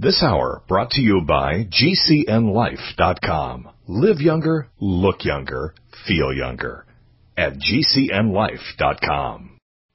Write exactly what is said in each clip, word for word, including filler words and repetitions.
This hour brought to you by G C N life dot com. Live younger, look younger, feel younger at G C N life dot com.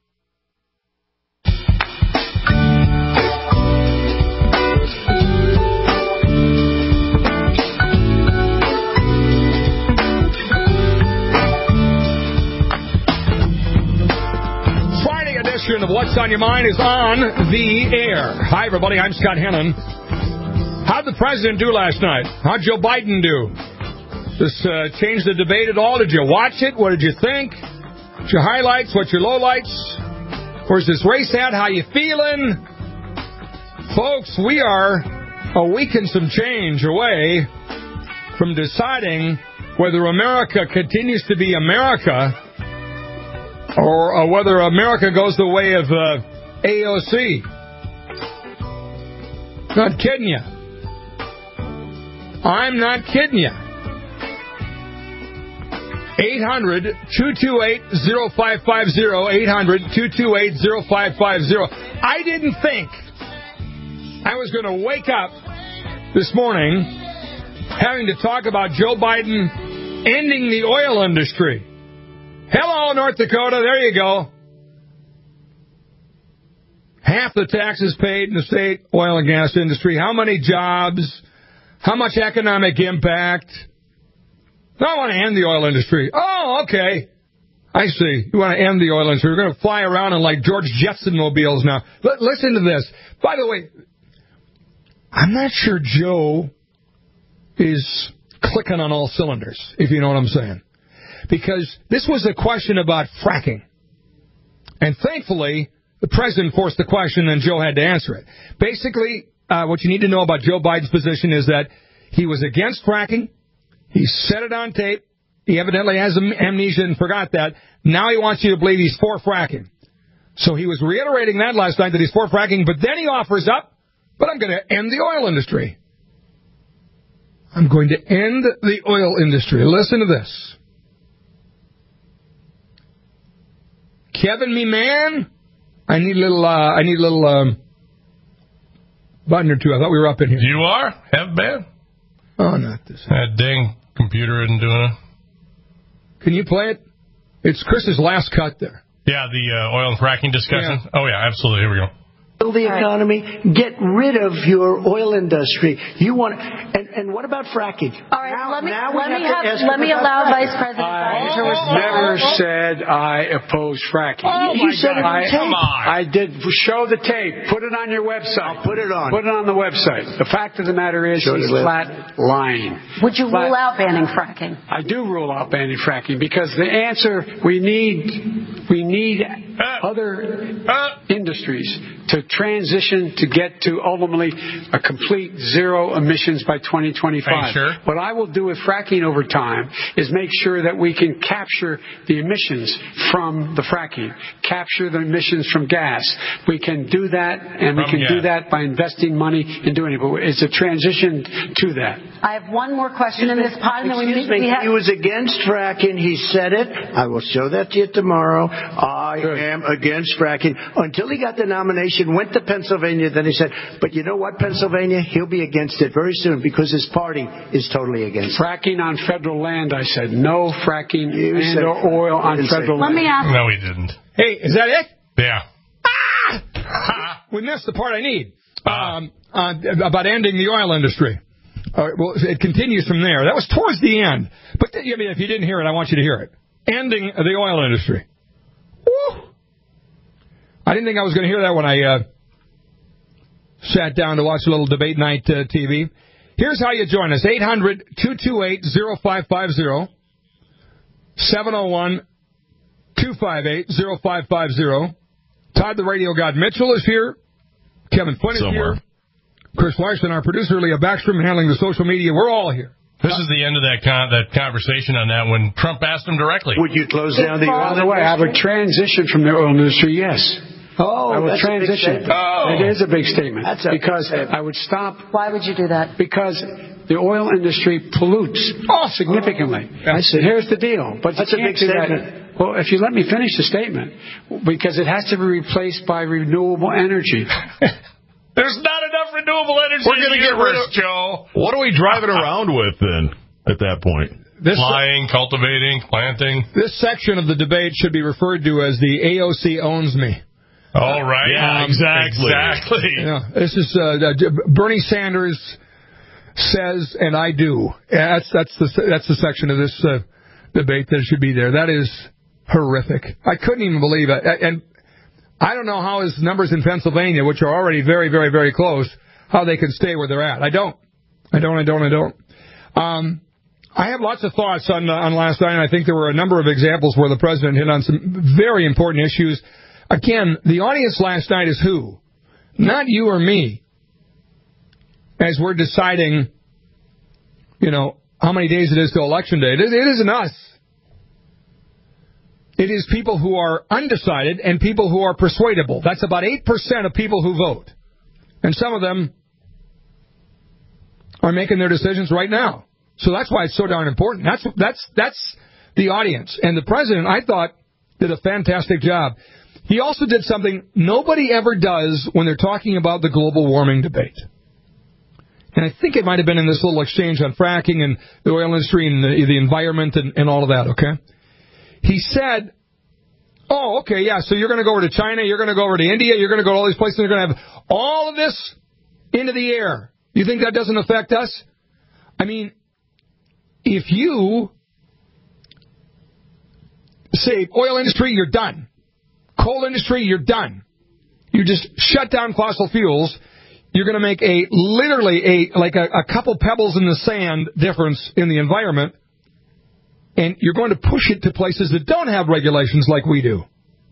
Of What's on Your Mind is on the air. Hi, everybody. I'm Scott Hennon. How'd the president do last night? How'd Joe Biden do? This uh, change the debate at all? Did you watch it? What did you think? What's your highlights? What's your lowlights? Where's this race at? How you feeling? Folks, we are a week and some change away from deciding whether America continues to be America or uh, whether America goes the way of uh, A O C. Not kidding you. I'm not kidding you. eight hundred, two two eight, oh five five oh. eight hundred, two two eight, oh five five oh. I didn't think I was going to wake up this morning having to talk about Joe Biden ending the oil industry. Hello, North Dakota. There you go. Half the taxes paid in the state oil and gas industry. How many jobs? How much economic impact? I want to end the oil industry. Oh, okay. I see. You want to end the oil industry. We're going to fly around in like George Jetson mobiles now. L- listen to this. By the way, I'm not sure Joe is clicking on all cylinders, if you know what I'm saying. Because this was a question about fracking. And thankfully, the president forced the question and Joe had to answer it. Basically, uh, what you need to know about Joe Biden's position is that he was against fracking. He said it on tape. He evidently has amnesia and forgot that. Now he wants you to believe he's for fracking. So he was reiterating that last night, that he's for fracking, but then he offers up, but I'm going to end the oil industry. I'm going to end the oil industry. Listen to this. Kevin, me man, I need a little, uh, I need a little um, button or two. I thought we were up in here. You are? Have been? Oh, not this. That dang computer isn't doing it. Can you play it? It's Chris's last cut there. Yeah, the uh, oil and fracking discussion. Yeah. Oh, yeah, absolutely. Here we go. Build the economy, get rid of your oil industry. You want, and, and what about fracking? All right, now, let me now let me have have, let me allow fracking. Vice President I to respond. never said I oppose fracking. Oh, you my said God. it on I, tape. Come on. I did show the tape. Put it on your website. I'll put it on. Put it on the website. The fact of the matter is, Show he's the flat lying. Would you Flat- rule out banning fracking? I do rule out banning fracking because the answer we need, we need Uh, other uh, industries to transition to get to ultimately a complete zero emissions by twenty twenty-five. Are you sure? What I will do with fracking over time is make sure that we can capture the emissions from the fracking, capture the emissions from gas. We can do that, and we From can gas. do that by investing money in doing it. But it's a transition to that. I have one more question in this pod, and then we, Excuse we me, have. he was against fracking. He said it. I will show that to you tomorrow. I Good. am against fracking. Until he got the nomination, went to Pennsylvania, then he said, but you know what, Pennsylvania? He'll be against it very soon because his party is totally against it. Fracking on federal land, I said. No fracking You and said- or oil on didn't say- federal Let land. me ask. no, he didn't. Hey, is that it? Yeah. Ah! We missed the part I need. Ah. Um, uh, about ending the oil industry. All right, well, it continues from there. That was towards the end. But I mean, if you didn't hear it, I want you to hear it. Ending the oil industry. Woo! I didn't think I was going to hear that when I uh, sat down to watch a little debate night uh, T V. Here's how you join us. eight hundred, two two eight, oh five five oh. seven oh one, two five eight, oh five five oh. Todd the Radio God Mitchell is here. Kevin Flynn is Somewhere. here. Chris Larson, our producer, Leah Backstrom, handling the social media. We're all here. This is the end of that con- that conversation on that when Trump asked him directly. Would you close down the By oil the way, I would transition from the oil industry, yes. Oh, I would that's a big transition. statement. Oh. It is a big statement. That's a big because statement. I would stop Why would you do that? because the oil industry pollutes significantly. I see. Here's the deal. But That's you a can't big do that. statement. Well, if you let me finish the statement, because it has to be replaced by renewable energy. There's not enough renewable energy We're in gonna the get rid universe, of- Joe. What are we driving around with then at that point? This, Flying, cultivating, planting. this section of the debate should be referred to as the A O C owns me. All right. Yeah, Um, exactly. Exactly. Yeah, this is uh, Bernie Sanders says, and I do. Yeah, that's that's the that's the section of this uh, debate that should be there. That is horrific. I couldn't even believe it. And I don't know how his numbers in Pennsylvania, which are already very, very, very close, how they can stay where they're at. I don't. I don't. I don't. I don't. Um, I have lots of thoughts on uh, on last night, and I think there were a number of examples where the president hit on some very important issues. Again, the audience last night is who? Not you or me. As we're deciding, you know, how many days it is to Election Day. It, it isn't us. It is people who are undecided and people who are persuadable. That's about eight percent of people who vote. And some of them are making their decisions right now. So that's why it's so darn important. That's that's that's the audience. And the president, I thought, did a fantastic job. He also did something nobody ever does when they're talking about the global warming debate. And I think it might have been in this little exchange on fracking and the oil industry and the, the environment and, and all of that, okay? He said, oh, okay, yeah, so you're going to go over to China, you're going to go over to India, you're going to go to all these places, and you're going to have all of this into the air. You think that doesn't affect us? I mean, if you say, oil industry, you're done. Coal industry, you're done. You just shut down fossil fuels. You're going to make a literally a like a, a couple pebbles in the sand difference in the environment, and you're going to push it to places that don't have regulations like we do.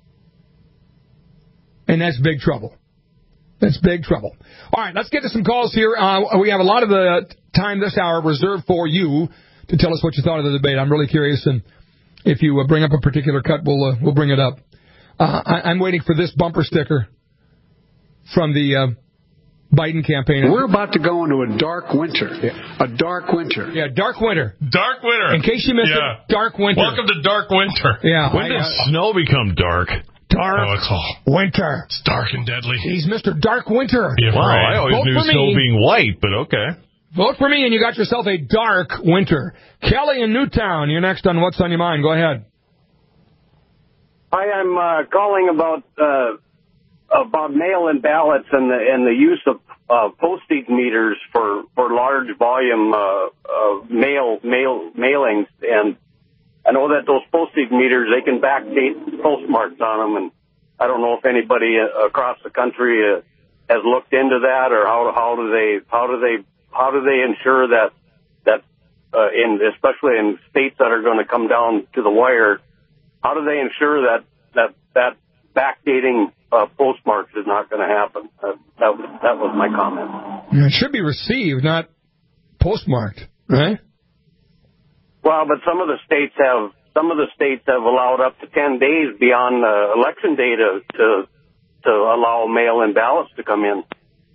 And that's big trouble. That's big trouble. All right, let's get to some calls here. Uh, we have a lot of the time this hour reserved for you to tell us what you thought of the debate. I'm really curious, and if you uh, bring up a particular cut, we'll uh, we'll bring it up. Uh, I, I'm waiting for this bumper sticker from the uh, Biden campaign. We're about to go into a dark winter. Yeah. A dark winter. Yeah, dark winter. Dark winter. In case you missed yeah. it, dark winter. Welcome to dark winter. Yeah. When I, did uh, snow become dark? Dark oh, it's all, winter. It's dark and deadly. He's Mister Dark Winter. Yeah, wow, right. I always Vote knew for snow me. being white, but okay. Vote for me, and you got yourself a dark winter. Kelly in Newtown, you're next on What's on Your Mind. Go ahead. Hi, I'm uh, calling about uh, about mail-in ballots and the and the use of uh, postage meters for, for large volume uh, uh, mail mail mailings. And I know that those postage meters, they can backdate postmarks on them, and I don't know if anybody across the country uh, has looked into that, or how how do they how do they how do they ensure that that uh, in especially in states that are going to come down to the wire. How do they ensure that that, that backdating uh, postmarks is not going to happen? Uh, that, was, that was my comment. It should be received, not postmarked, right? Well, but some of the states have some of the states have allowed up to ten days beyond uh, election day to, to to allow mail-in ballots to come in.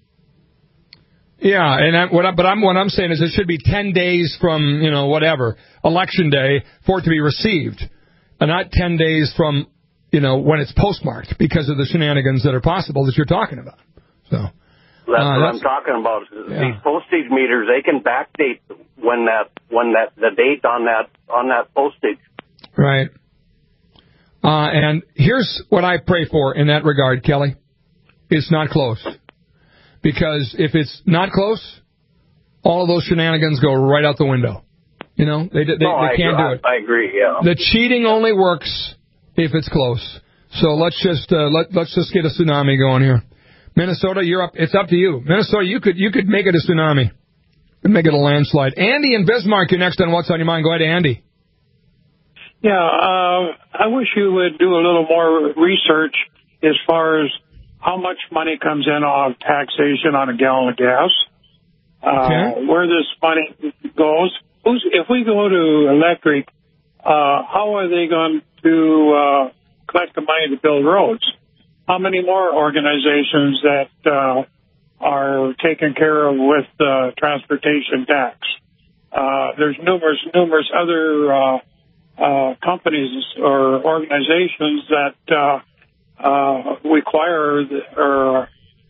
Yeah, and I, what I, but I'm what I'm saying is it should be ten days from you know whatever election day for it to be received. And not ten days from, you know, when it's postmarked because of the shenanigans that are possible that you're talking about. So That's uh, what that's, I'm talking about. Yeah. These postage meters, they can backdate when that when that the date on that on that postage. Right. Uh, and here's what I pray for in that regard, Kelly. It's not close. Because if it's not close, all of those shenanigans go right out the window. You know, they they, no, they can't I, do it. I agree. Yeah. The cheating only works if it's close. So let's just uh, let let's just get a tsunami going here. Minnesota, you're up. It's up to you. Minnesota, you could you could make it a tsunami, you could make it a landslide. Andy in Bismarck, you're next on What's on Your Mind. Go ahead, Andy. Yeah, uh, I wish you would do a little more research as far as how much money comes in on taxation on a gallon of gas, uh, okay. where this money goes. Who's, if we go to electric, uh, how are they going to uh, collect the money to build roads? How many more organizations that uh, are taken care of with uh, transportation tax? Uh, there's numerous, numerous other uh, uh, companies or organizations that uh, uh, require the, or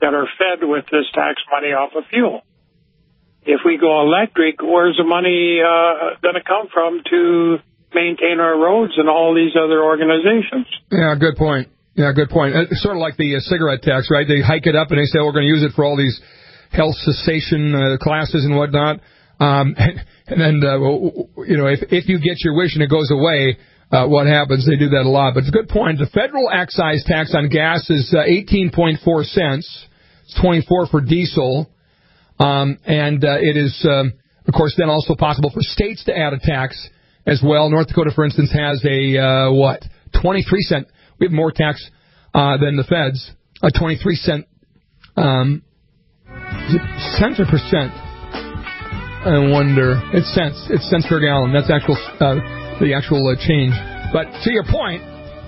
that are fed with this tax money off of fuel. If we go electric, where's the money uh, going to come from to maintain our roads and all these other organizations? Yeah, good point. Yeah, good point. It's sort of like the uh, cigarette tax, right? They hike it up and they say, oh, we're going to use it for all these health cessation uh, classes and whatnot. Um, and, and then, uh, you know, if, if you get your wish and it goes away, uh, what happens? They do that a lot. But it's a good point. The federal excise tax on gas is uh, eighteen point four cents. It's twenty-four for diesel. Um, and uh, it is, um, of course, then also possible for states to add a tax as well. North Dakota, for instance, has a, uh, what, twenty-three cent. We have more tax uh, than the feds. A twenty-three cent, um, is it cents or percent? I wonder. It's cents. It's cents per gallon. That's actual, uh, the actual uh, change. But to your point,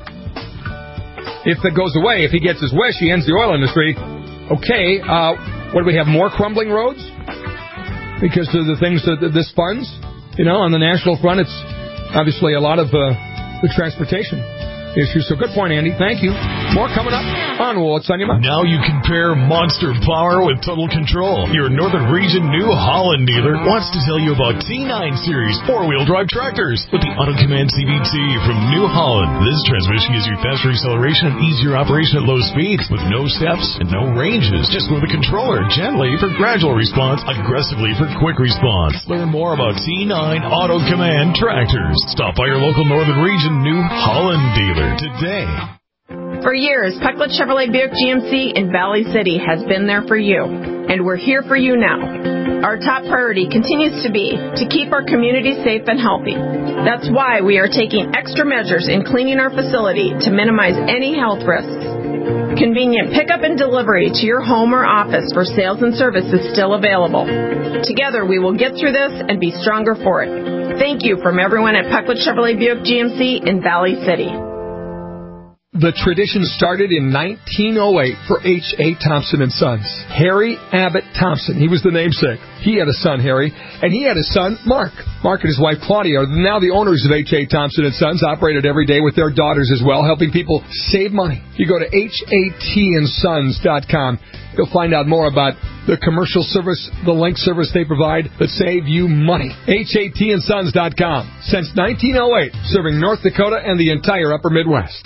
if it goes away, if he gets his wish, he ends the oil industry. Okay, uh, what do we have? More crumbling roads? Because of the things that this funds? You know, on the national front, it's obviously a lot of uh, the transportation issues. So good point, Andy. Thank you. More coming up on What's on Your Mind. Now you can pair monster power with total control. Your Northern Region New Holland dealer wants to tell you about T nine Series four-wheel drive tractors with the Auto Command C V T from New Holland. This transmission gives you faster acceleration and easier operation at low speeds with no steps and no ranges. Just move the controller gently for gradual response, aggressively for quick response. Learn more about T nine Auto Command tractors. Stop by your local Northern Region New Holland dealer today. For years, Pecklet Chevrolet Buick G M C in Valley City has been there for you, and we're here for you now. Our top priority continues to be to keep our community safe and healthy. That's why we are taking extra measures in cleaning our facility to minimize any health risks. Convenient pickup and delivery to your home or office for sales and service is still available. Together, we will get through this and be stronger for it. Thank you from everyone at Pecklet Chevrolet Buick G M C in Valley City. The tradition started in nineteen oh eight for H A. Thompson and Sons. Harry Abbott Thompson, he was the namesake. He had a son, Harry, and he had a son, Mark. Mark and his wife, Claudia, are now the owners of H A. Thompson and Sons, operated every day with their daughters as well, helping people save money. You go to H A T and sons dot com. You'll find out more about the commercial service, the link service they provide that save you money. H A T and sons dot com. Since nineteen oh eight, serving North Dakota and the entire upper Midwest.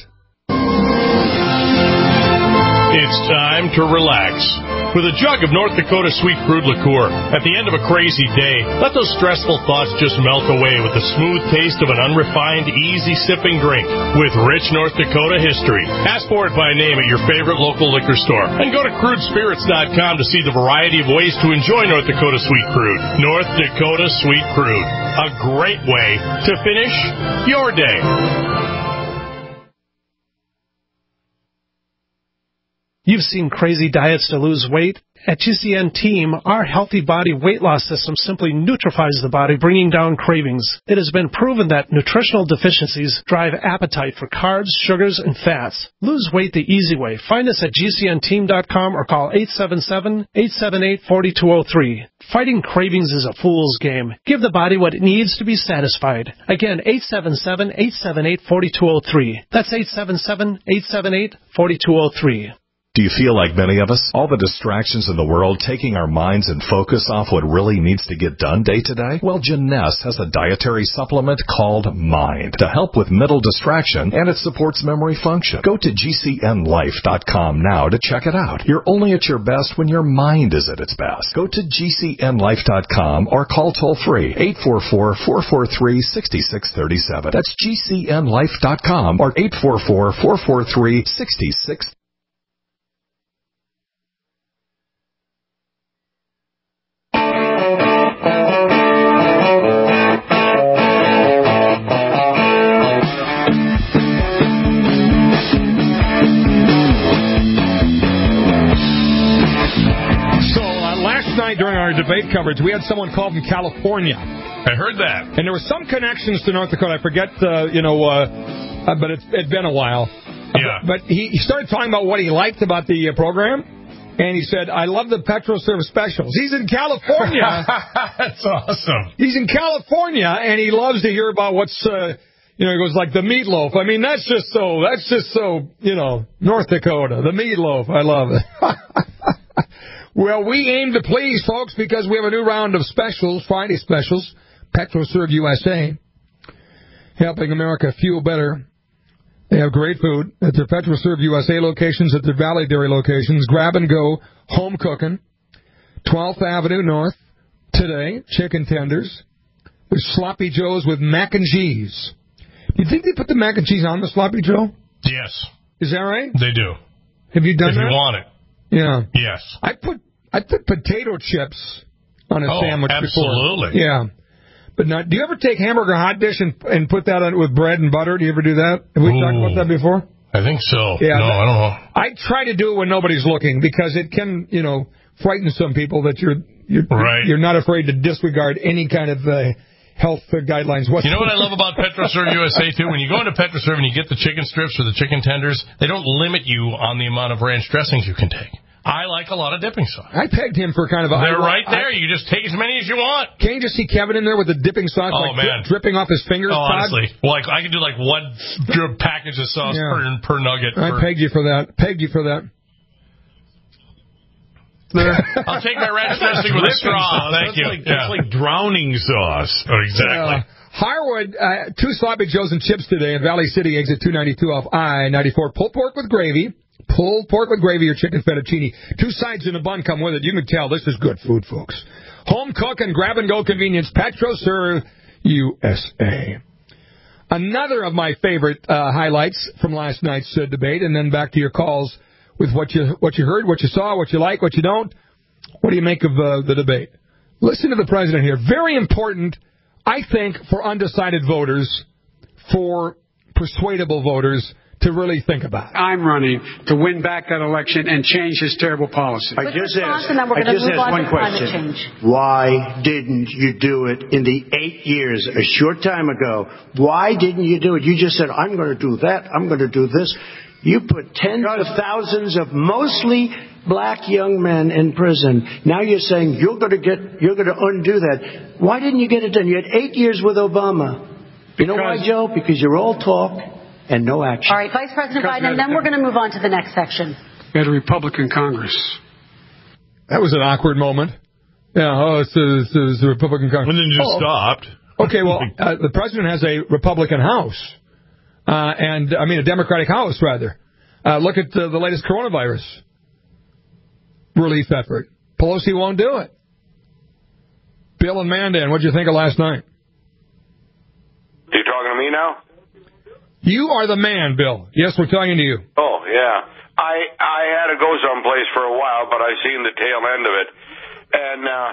It's time to relax with a jug of North Dakota Sweet Crude Liqueur. At the end of a crazy day, let those stressful thoughts just melt away with the smooth taste of an unrefined, easy-sipping drink with rich North Dakota history. Ask for it by name at your favorite local liquor store. And go to crude spirits dot com to see the variety of ways to enjoy North Dakota Sweet Crude. North Dakota Sweet Crude. A great way to finish your day. You've seen crazy diets to lose weight. At G C N Team, our healthy body weight loss system simply neutralizes the body, bringing down cravings. It has been proven that nutritional deficiencies drive appetite for carbs, sugars, and fats. Lose weight the easy way. Find us at G C N team dot com or call eight seven seven, eight seven eight, four two zero three. Fighting cravings is a fool's game. Give the body what it needs to be satisfied. Again, eight seven seven, eight seven eight, four two zero three. That's eight seven seven, eight seven eight, four two zero three. Do you feel like many of us? All the distractions in the world taking our minds and focus off what really needs to get done day to day? Well, Jeunesse has a dietary supplement called Mind to help with mental distraction, and it supports memory function. Go to G C N life dot com now to check it out. You're only at your best when your mind is at its best. Go to G C N life dot com or call toll-free eight four four, four four three, six six three seven. That's G C N life dot com or eight four four, four four three, six six three seven. During our debate coverage, we had someone call from California. I heard that. And there were some connections to North Dakota. I forget, uh, you know, uh, uh, but it's it's been a while. Yeah. Uh, but he, he started talking about what he liked about the uh, program. And he said, I love the petrol service specials. He's in California. That's awesome. He's in California, and he loves to hear about what's, uh, you know, he goes like the meatloaf. I mean, that's just so, that's just so, you know, North Dakota. The meatloaf. I love it. Well, we aim to please, folks, because we have a new round of specials, Friday specials. PetroServe U S A, helping America fuel better. They have great food at their PetroServe U S A locations, at their Valley Dairy locations. Grab and go, home cooking. twelfth Avenue North, today, chicken tenders. There's Sloppy Joe's with mac and cheese. Do you think they put the mac and cheese on the Sloppy Joe? Yes. Is that right? They do. Have you done if that? If you want it. Yeah. Yes. I put I put potato chips on a oh, sandwich absolutely. before. Yeah. But not, do you ever take hamburger hot dish and, and put that on with bread and butter? Do you ever do that? Have we Ooh, talked about that before? I think so. Yeah, no, that, I don't know. I try to do it when nobody's looking because it can, you know, frighten some people that you're you're, right. you're not afraid to disregard any kind of uh, health uh, guidelines. What's you know what I love about PetroServe U S A, too? When you go into PetroServe and you get the chicken strips or the chicken tenders, they don't limit you on the amount of ranch dressings you can take. I like a lot of dipping sauce. I pegged him for kind of a... They're I, right there. I, you just take as many as you want. Can't you just see Kevin in there with the dipping sauce oh, like man. Dri- dripping off his fingers? Oh, Todd? honestly. Like, I could do like one package of sauce yeah. per, per nugget. I per... pegged you for that. Pegged you for that. I'll take my ranch dressing with a straw. Sauce. Thank that's you. Like, yeah. That's like drowning sauce. Oh, exactly. Uh, Harwood, uh, two Sloppy Joes and chips today in Valley City, exit two ninety-two off I ninety-four. Pulled pork with gravy. Pulled pork with gravy or chicken fettuccine. Two sides in a bun come with it. You can tell this is good food, folks. Home cook and grab-and-go convenience. PetroServe U S A. Another of my favorite uh, highlights from last night's uh, debate, and then back to your calls with what you what you heard, what you saw, what you like, what you don't. What do you make of uh, the debate? Listen to the president here. Very important, I think, for undecided voters, for persuadable voters, to really think about. I'm running to win back that election and change his terrible policy. I just asked, I just asked one question. Why didn't you do it in the eight years, a short time ago? Why didn't you do it? You just said, I'm going to do that, I'm going to do this. You put tens of thousands of mostly black young men in prison. Now you're saying you're going to get, you're going to undo that. Why didn't you get it done? You had eight years with Obama. You know why, Joe? Because you're all talk and no action. All right, Vice President Biden, and then we're going to move on to the next section. We had a Republican Congress. That was an awkward moment. Yeah, oh, it's a, it's a, it's a Republican Congress. And then just oh. stopped. Okay, well, uh, the president has a Republican House. Uh, and, I mean, a Democratic House, rather. Uh, look at uh, the latest coronavirus relief effort. Pelosi won't do it. Bill and Mandan, what did you think of last night? You talking to me now? You are the man, Bill. Yes, we're talking to you. Oh, yeah. I I had to go someplace for a while, but I seen the tail end of it. And, uh,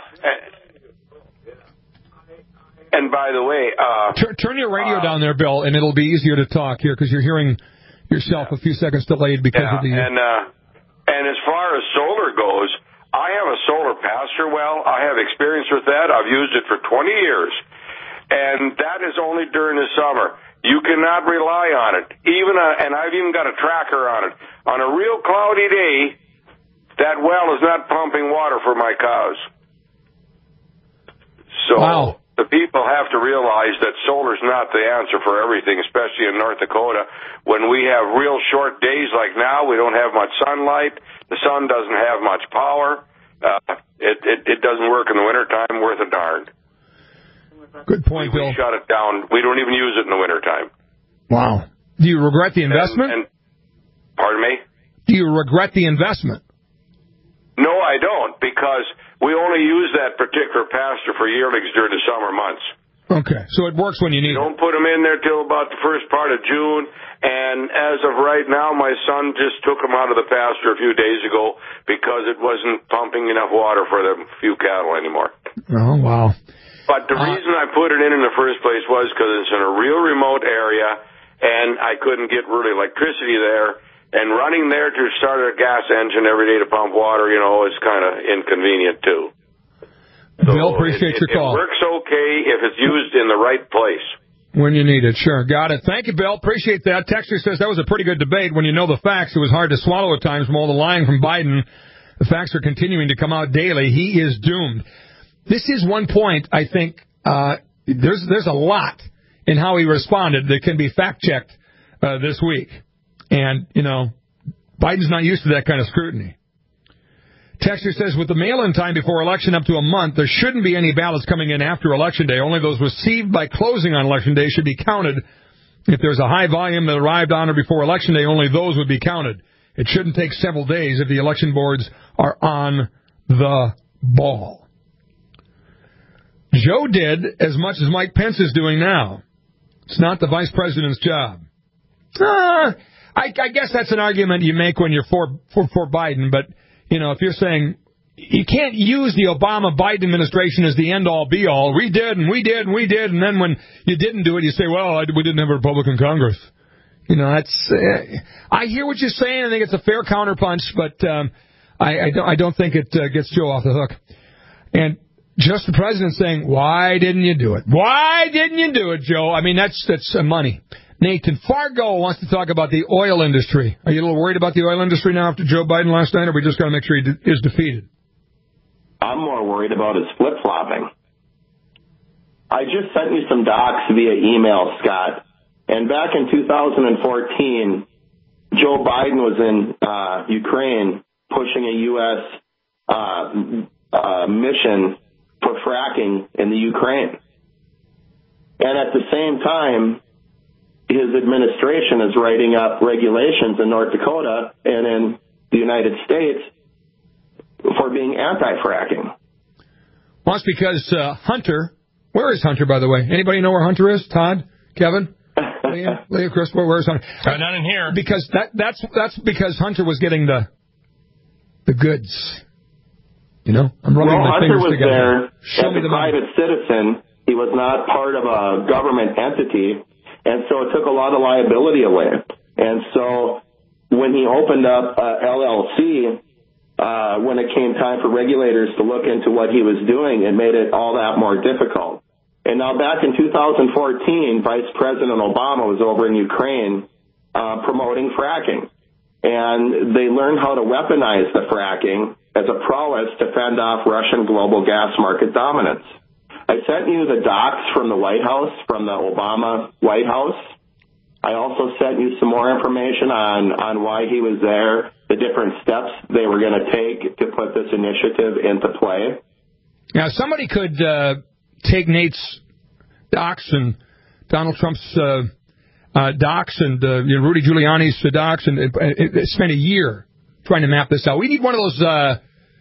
and by the way... Uh, Tur- turn your radio uh, down there, Bill, and it'll be easier to talk here because you're hearing yourself a few seconds delayed because yeah, of the... And, uh, and as far as solar goes, I have a solar pasture well. I have experience with that. I've used it for twenty years. And that is only during the summer. You cannot rely on it. Even a, and I've even got a tracker on it. On a real cloudy day, that well is not pumping water for my cows. So wow. The people have to realize that solar's not the answer for everything, especially in North Dakota. When we have real short days like now, we don't have much sunlight. The sun doesn't have much power. Uh, it, it, it doesn't work in the wintertime worth a darn. Good point, we, Bill. We shut it down. We don't even use it in the wintertime. Wow. Do you regret the investment? And, and, pardon me? Do you regret the investment? No, I don't, because we only use that particular pasture for yearlings during the summer months. Okay, so it works when you need it. it. Don't put them in there till about the first part of June, and as of right now, my son just took them out of the pasture a few days ago because it wasn't pumping enough water for the few cattle anymore. Oh, wow. But the uh, reason I put it in in the first place was because it's in a real remote area, and I couldn't get really electricity there. And running there to start a gas engine every day to pump water, you know, is kind of inconvenient, too. So Bill, appreciate it, your it, call. It works okay if it's used in the right place. When you need it, sure. Got it. Thank you, Bill. Appreciate that. Texter says that was a pretty good debate. When you know the facts, it was hard to swallow at times from all the lying from Biden. The facts are continuing to come out daily. He is doomed. This is one point, I think, uh, there's there's a lot in how he responded that can be fact-checked uh, this week. And, you know, Biden's not used to that kind of scrutiny. Texter says, with the mail-in time before election up to a month, there shouldn't be any ballots coming in after Election Day. Only those received by closing on Election Day should be counted. If there's a high volume that arrived on or before Election Day, only those would be counted. It shouldn't take several days if the election boards are on the ball. Joe did as much as Mike Pence is doing now. It's not the vice president's job. Uh, I, I guess that's an argument you make when you're for, for, for Biden, but, you know, if you're saying you can't use the Obama-Biden administration as the end-all, be-all. We did, and we did, and we did, and then when you didn't do it, you say, well, I, we didn't have a Republican Congress. You know, that's. Uh, I hear what you're saying. I think it's a fair counterpunch, but um, I, I, don't, I don't think it uh, gets Joe off the hook. And just the president saying, why didn't you do it? Why didn't you do it, Joe? I mean, that's that's uh, money. Nathan Fargo wants to talk about the oil industry. Are you a little worried about the oil industry now after Joe Biden last night, or are we just going to make sure he de- is defeated? I'm more worried about his flip-flopping. I just sent you some docs via email, Scott. And back in two thousand fourteen, Joe Biden was in uh, Ukraine pushing a U S uh, uh, mission for fracking in the Ukraine. And at the same time, his administration is writing up regulations in North Dakota and in the United States for being anti-fracking. Well, it's because uh, Hunter, where is Hunter, by the way? Anybody know where Hunter is? Todd? Kevin? Leah? Leah, Chris, where, where's Hunter? Uh, not in here. Because that, that's that's because Hunter was getting the the goods. You know? I'm running well, my Hunter fingers was together. there Show as me a the private money. citizen. He was not part of a government entity, and so it took a lot of liability away. And so when he opened up uh, L L C, uh, when it came time for regulators to look into what he was doing, it made it all that more difficult. And now back in two thousand fourteen, Vice President Obama was over in Ukraine uh, promoting fracking. And they learned how to weaponize the fracking as a prowess to fend off Russian global gas market dominance. I sent you the docs from the White House, from the Obama White House. I also sent you some more information on, on why he was there, the different steps they were going to take to put this initiative into play. Now, somebody could uh, take Nate's docs and Donald Trump's uh, uh, docs and uh, you know, Rudy Giuliani's uh, docs and uh, uh, spend a year trying to map this out. We need one of those uh,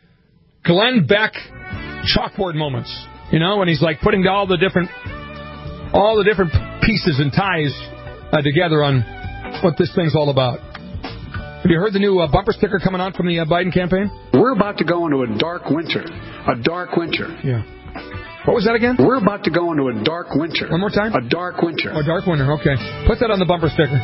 Glenn Beck chalkboard moments. You know, when he's like putting all the different, all the different pieces and ties uh, together on what this thing's all about. Have you heard the new uh, bumper sticker coming out from the uh, Biden campaign? We're about to go into a dark winter. A dark winter. Yeah. What was that again? We're about to go into a dark winter. One more time? A dark winter. Oh, dark winter. Okay. Put that on the bumper sticker.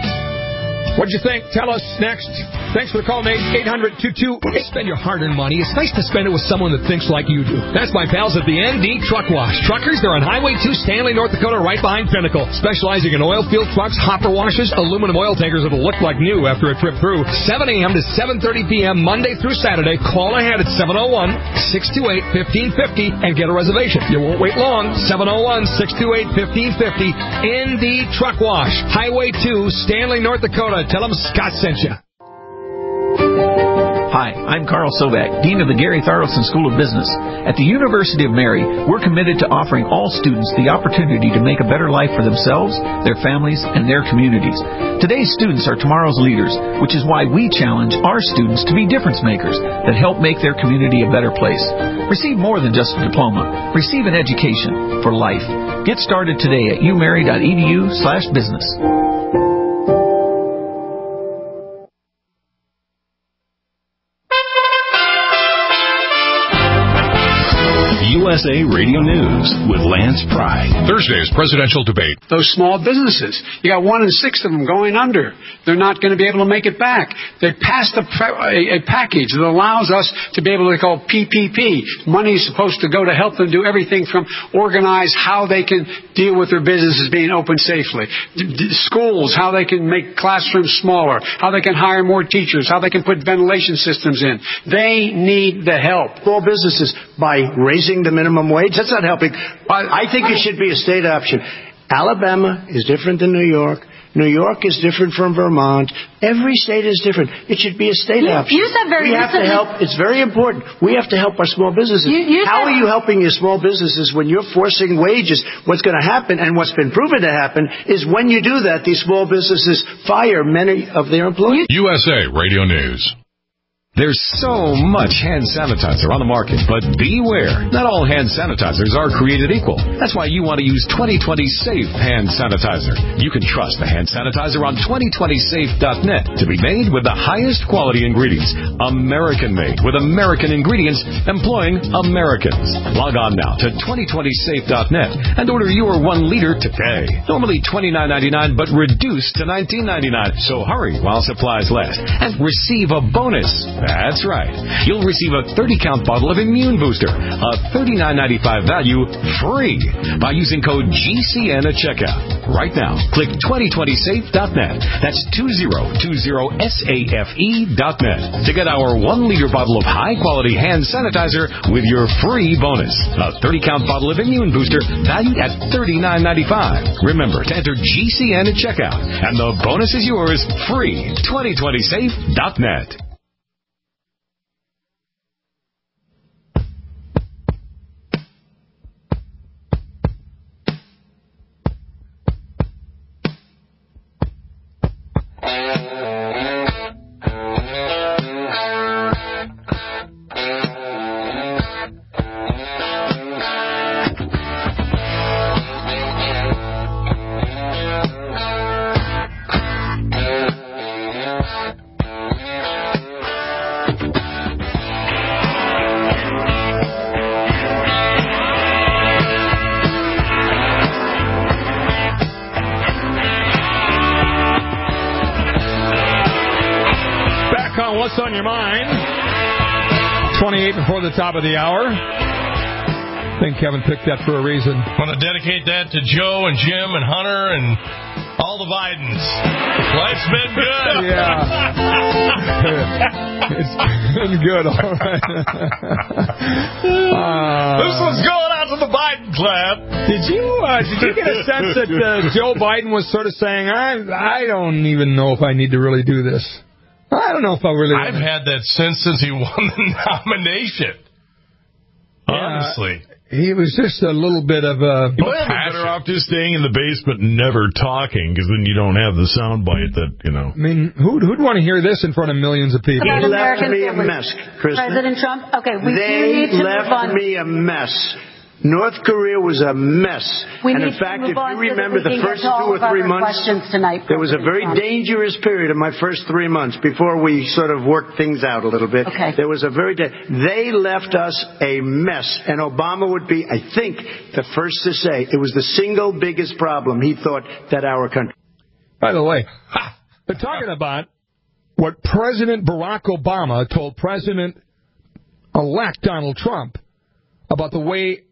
What'd you think? Tell us next. Thanks for the call, Nate. eight hundred two two. Spend your hard-earned money. It's nice to spend it with someone that thinks like you do. That's my pals at the N D Truck Wash. Truckers, they're on Highway two, Stanley, North Dakota, right behind Pinnacle. Specializing in oil field trucks, hopper washes, aluminum oil tankers that'll look like new after a trip through. seven a.m. to seven thirty p.m. Monday through Saturday. Call ahead at seven oh one, six two eight, one five five oh and get a reservation. You won't wait long. seven oh one, six two eight, one five five oh. N D Truck Wash. Highway two, Stanley, North Dakota. Tell them Scott sent you. Hi, I'm Carl Sovak, Dean of the Gary Tharlson School of Business. At the University of Mary, we're committed to offering all students the opportunity to make a better life for themselves, their families, and their communities. Today's students are tomorrow's leaders, which is why we challenge our students to be difference makers that help make their community a better place. Receive more than just a diploma. Receive an education for life. Get started today at umary.edu slash business. U S A Radio News with Lance Pry. Thursday's presidential debate. Those small businesses, you got one in six of them going under. They're not going to be able to make it back. They passed a, a, a package that allows us to be able to call P P P. Money is supposed to go to help them do everything from organize how they can deal with their businesses being open safely. D- d- schools, how they can make classrooms smaller, how they can hire more teachers, how they can put ventilation systems in. They need the help. Small businesses, by raising the minimum wage, that's not helping. I think it should be a state option. Alabama is different than New York. New York is different from Vermont. Every state is different. It should be a state you, option. You said very we have recently, to help. It's very important. We have to help our small businesses. You, you How said, are you helping your small businesses when you're forcing wages? What's going to happen, and what's been proven to happen, is when you do that, these small businesses fire many of their employees. U S A Radio News. There's so much hand sanitizer on the market, but beware. Not all hand sanitizers are created equal. That's why you want to use twenty twenty Safe Hand Sanitizer. You can trust the hand sanitizer on twenty twenty safe dot net to be made with the highest quality ingredients. American-made with American ingredients employing Americans. Log on now to twenty twenty safe dot net and order your one liter today. Normally twenty-nine ninety-nine, but reduced to nineteen ninety-nine. So hurry while supplies last and receive a bonus. That's right. You'll receive a thirty count bottle of Immune Booster, a thirty-nine ninety-five value, free by using code G C N at checkout. Right now, click twenty twenty safe dot net. That's twenty twenty safe dot net to get our one liter bottle of high-quality hand sanitizer with your free bonus. A thirty count bottle of Immune Booster valued at thirty-nine ninety-five. Remember to enter G C N at checkout, and the bonus is yours free. twenty twenty safe dot net. What's on your mind? twenty-eight before the top of the hour. I think Kevin picked that for a reason. I want to dedicate that to Joe and Jim and Hunter and all the Bidens. Life's been good. Yeah. It's been good, all right. uh, this one's going out to the Biden clap. Did you uh, did you get a sense that uh, Joe Biden was sort of saying, I, I don't even know if I need to really do this? I don't know if I really... I've had that sense since he won the nomination. Yeah, honestly. He was just a little bit of a... You might be better off just staying in the basement and never talking, because then you don't have the soundbite that, you know... I mean, who'd, who'd want to hear this in front of millions of people? They left me a mess, Kristen. President Trump? Okay, we they do need to left move on. me a mess. North Korea was a mess. We and need in fact, to move if on you remember so the first two or three months, tonight, there was a very Trump. dangerous period in my first three months before we sort of worked things out a little bit. Okay. There was a very, da- they left us a mess. And Obama would be, I think, the first to say it was the single biggest problem he thought that our country. By the way, they're talking about what President Barack Obama told President-elect Donald Trump about the way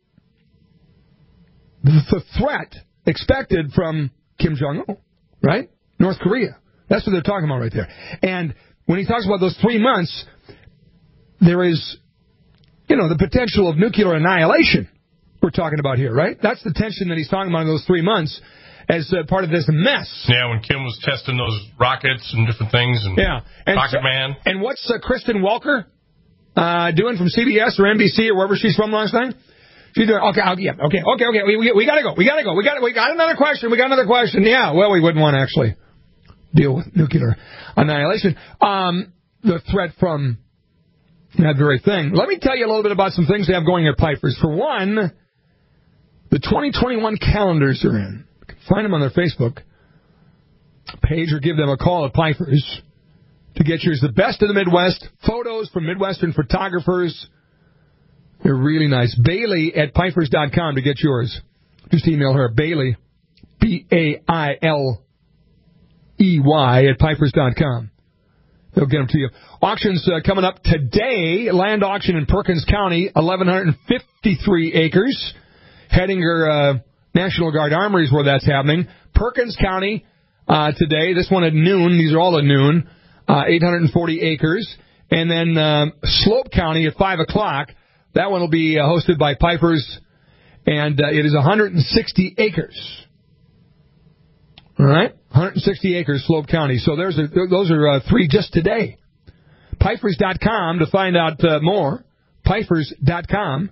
the threat expected from Kim Jong-un, right? North Korea. That's what they're talking about right there. And when he talks about those three months, there is, you know, the potential of nuclear annihilation we're talking about here, right? That's the tension that he's talking about in those three months as uh, part of this mess. Yeah, when Kim was testing those rockets and different things and yeah. and Rocket so, Man. And what's uh, Kristen Welker uh, doing from C B S or N B C or wherever she's from last night? She's doing, okay, yeah, okay, okay, okay, we, we, we gotta go, we gotta go, we got we got another question, we got another question. Yeah, well, we wouldn't want to actually deal with nuclear annihilation. Um, the threat from that very thing. Let me tell you a little bit about some things they have going at Piper's. For one, the twenty twenty-one calendars are in. You can find them on their Facebook page or give them a call at Piper's to get yours. The best of the Midwest, photos from Midwestern photographers. They're really nice. Bailey at Pipers dot com to get yours. Just email her, Bailey, B A I L E Y, at Pipers dot com. They'll get them to you. Auctions uh, coming up today. Land auction in Perkins County, eleven fifty-three acres. Hettinger uh, National Guard Armory is where that's happening. Perkins County uh, today. This one at noon. These are all at noon. Uh, eight hundred forty acres. And then um, Slope County at five o'clock. That one will be uh, hosted by Pipers, and uh, it is one hundred sixty acres. All right, one hundred sixty acres, Slope County. So there's a, those are uh, three just today. Pifers dot com to find out uh, more. Pifers dot com.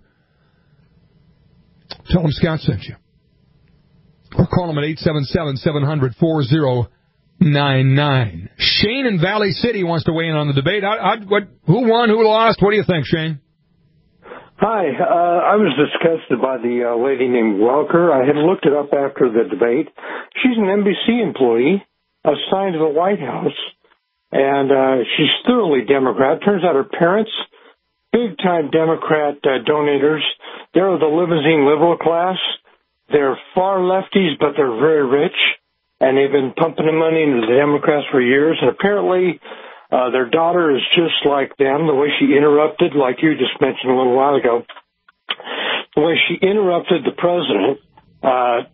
Tell them Scott sent you. Or call them at eight seven seven, seven hundred, forty ninety-nine. Shane in Valley City wants to weigh in on the debate. I, I, what, who won? Who lost? What do you think, Shane? Hi. Uh, I was disgusted by the uh, lady named Welker. I had looked it up after the debate. She's an N B C employee assigned to the White House, and uh, she's thoroughly Democrat. Turns out her parents, big-time Democrat uh, donators. They're the limousine liberal class. They're far lefties, but they're very rich, and they've been pumping the money into the Democrats for years. And apparently, uh, their daughter is just like them. The way she interrupted, like you just mentioned a little while ago, the way she interrupted the president. Uh,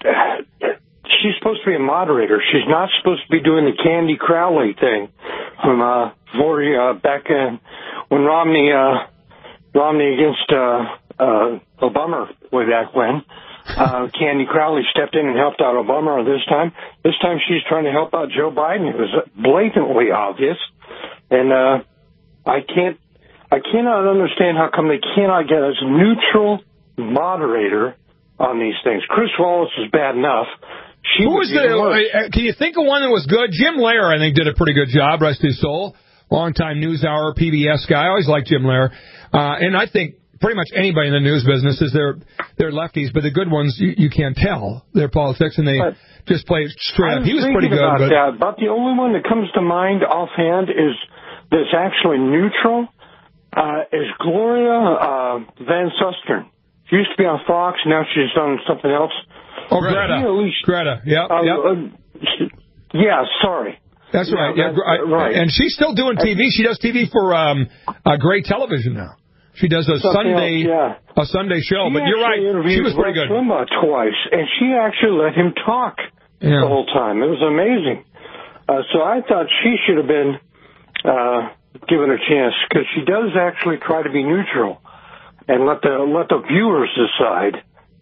she's supposed to be a moderator. She's not supposed to be doing the Candy Crowley thing from uh, forty uh, back in when Romney uh, Romney against uh, uh, Obama way back when. Uh, Candy Crowley stepped in and helped out Obama this time. This time she's trying to help out Joe Biden. It was blatantly obvious. And, uh, I can't, I cannot understand how come they cannot get a neutral moderator on these things. Chris Wallace is bad enough. She Who was the, uh, can you think of one that was good? Jim Lehrer, I think, did a pretty good job, rest his soul. Longtime NewsHour, P B S guy. I always liked Jim Lehrer. Uh, and I think, pretty much anybody in the news business is they're they're lefties, but the good ones you, you can't tell their politics, and they but just play it straight up. He was pretty good. About but that, but the only one that comes to mind offhand is that's actually neutral uh, is Gloria uh, Van Susteren. She used to be on Fox, now she's done something else. Oh, Greta. Least, Greta. Yeah. Uh, yep. uh, yeah. Sorry. That's yeah, right. Yeah, that's, right. And she's still doing T V. She does T V for um, uh, Gray Television now. She does a Something Sunday else, yeah. a Sunday show, she but you're right. She was pretty good. Limbaugh twice, and she actually let him talk yeah. the whole time. It was amazing. Uh, so I thought she should have been uh, given a chance because she does actually try to be neutral and let the let the viewers decide.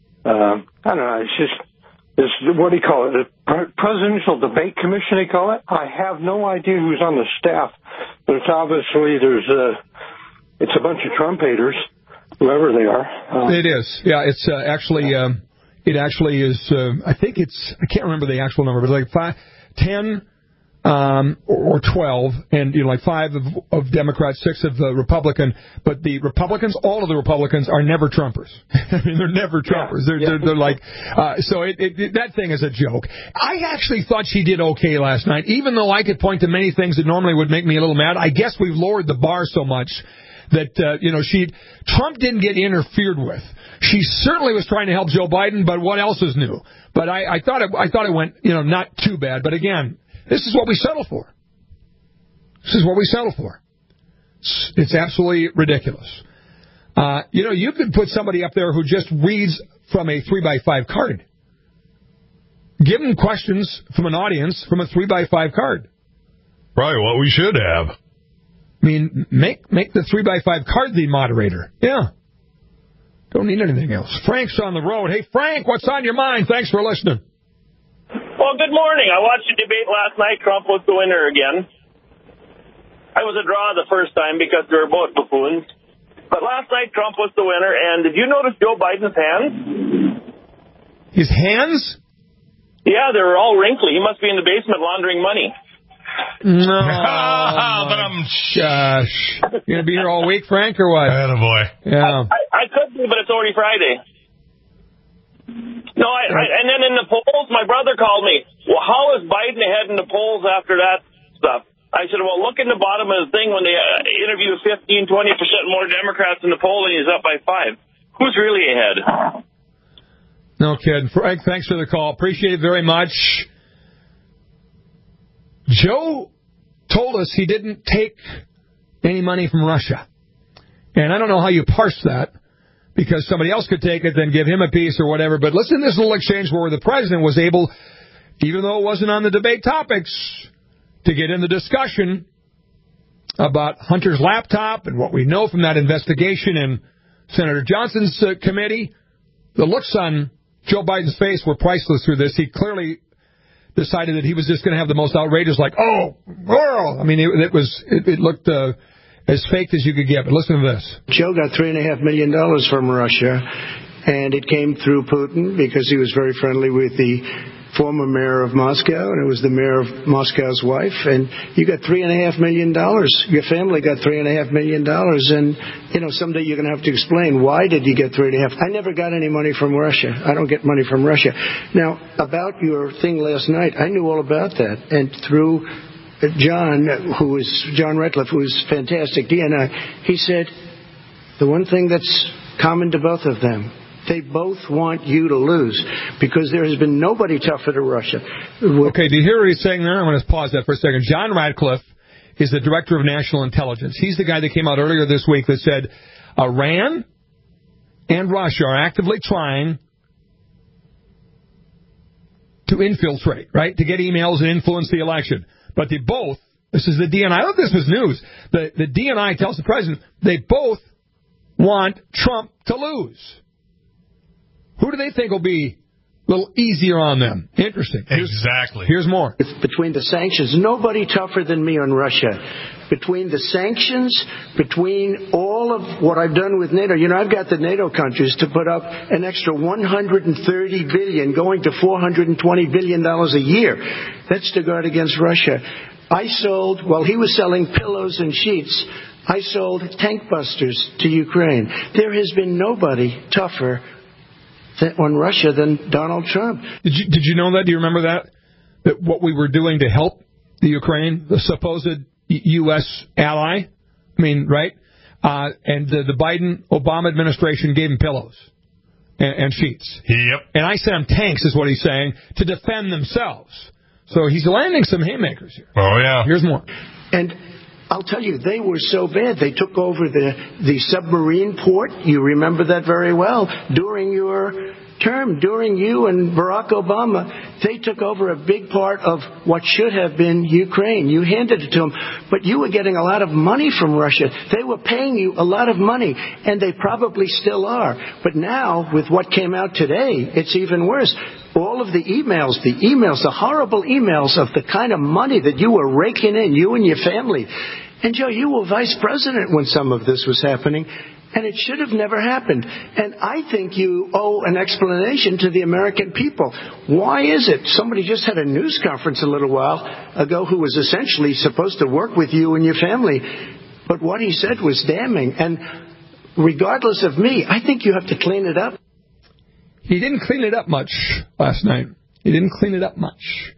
Uh, I don't know. It's just this. What do you call it? The Presidential Debate Commission. They call it. I have no idea who's on the staff, but it's obviously there's a. It's a bunch of Trump haters, whoever they are. Um, it is. Yeah, it's uh, actually, um, it actually is, uh, I think it's, I can't remember the actual number, but like five, ten um, or twelve, and you know, like five of, of Democrats, six of the Republican, but the Republicans, all of the Republicans are never Trumpers. I mean, they're never Trumpers. Yeah, they're, yeah. they're, they're like, uh, so it, it, it, that thing is a joke. I actually thought she did okay last night, even though I could point to many things that normally would make me a little mad. I guess we've lowered the bar so much that, uh, you know, she, Trump didn't get interfered with. She certainly was trying to help Joe Biden, but what else is new? But I, I thought it, I thought it went, you know, not too bad. But again, this is what we settle for. This is what we settle for. It's, it's absolutely ridiculous. Uh, you know, you could put somebody up there who just reads from a three by five card. Give them questions from an audience from a three by five card. Probably what we should have. I mean, make make the three by five card the moderator. Yeah. Don't need anything else. Frank's on the road. Hey, Frank, what's on your mind? Thanks for listening. Well, good morning. I watched the debate last night. Trump was the winner again. I was a draw the first time because they were both buffoons. But last night, Trump was the winner. And did you notice Joe Biden's hands? His hands? Yeah, they were all wrinkly. He must be in the basement laundering money. No, but I'm gosh. You gonna be here all week, Frank, or what? Attaboy. Yeah. I, I could be, but it's already Friday. No, I, I, and then in the polls, my brother called me. Well, how is Biden ahead in the polls after that stuff? I said, well, look in the bottom of the thing when they uh, interview fifteen, twenty percent more Democrats in the poll, and he's up by five. Who's really ahead? No kidding. Frank, thanks for the call. Appreciate it very much. Joe told us he didn't take any money from Russia. And I don't know how you parse that, because somebody else could take it, then give him a piece or whatever. But listen to this little exchange where the president was able, even though it wasn't on the debate topics, to get in the discussion about Hunter's laptop and what we know from that investigation in Senator Johnson's uh, committee. The looks on Joe Biden's face were priceless through this. He clearly decided that he was just going to have the most outrageous, like, oh, world. I mean, it, it was, it, it looked uh, as fake as you could get. But listen to this. Joe got three and a half million dollars from Russia, and it came through Putin because he was very friendly with the former mayor of Moscow, and it was the mayor of Moscow's wife, and you got three and a half million dollars. Your family got three and a half million dollars, and, you know, someday you're going to have to explain, why did you get three and a half? I never got any money from Russia. I don't get money from Russia. Now, about your thing last night, I knew all about that, and through John, who was, John Ratcliffe, who was fantastic, D N I, he said, the one thing that's common to both of them, they both want you to lose, because there has been nobody tougher to Russia. Okay, do you hear what he's saying there? I'm going to pause that for a second. John Ratcliffe is the Director of National Intelligence. He's the guy that came out earlier this week that said Iran and Russia are actively trying to infiltrate, right, to get emails and influence the election. But they both, this is the D N I, I thought this was news, the, the D N I tells the president they both want Trump to lose. Who do they think will be a little easier on them? Interesting. Here's, exactly. Here's more. Between the sanctions, nobody tougher than me on Russia. Between the sanctions, between all of what I've done with NATO, you know, I've got the NATO countries to put up an extra one hundred thirty billion dollars, going to four hundred twenty billion dollars a year. That's to guard against Russia. I sold, while he was selling pillows and sheets, I sold tank busters to Ukraine. There has been nobody tougher on Russia than Donald Trump. Did you did you know that? Do you remember that? That what we were doing to help the Ukraine, the supposed U S ally? I mean, right? Uh, and the, the Biden-Obama administration gave him pillows and, and sheets. Yep. And I sent them tanks, is what he's saying, to defend themselves. So he's landing some haymakers here. Oh, yeah. Here's more. And I'll tell you, they were so bad. They took over the, the submarine port. You remember that very well. During your term, during you and Barack Obama, they took over a big part of what should have been Ukraine. You handed it to them. But you were getting a lot of money from Russia. They were paying you a lot of money, and they probably still are. But now, with what came out today, it's even worse. All of the emails, the emails, the horrible emails of the kind of money that you were raking in, you and your family. And, Joe, you were vice president when some of this was happening, and it should have never happened. And I think you owe an explanation to the American people. Why is it? Somebody just had a news conference a little while ago who was essentially supposed to work with you and your family, but what he said was damning. And regardless of me, I think you have to clean it up. He didn't clean it up much last night. He didn't clean it up much.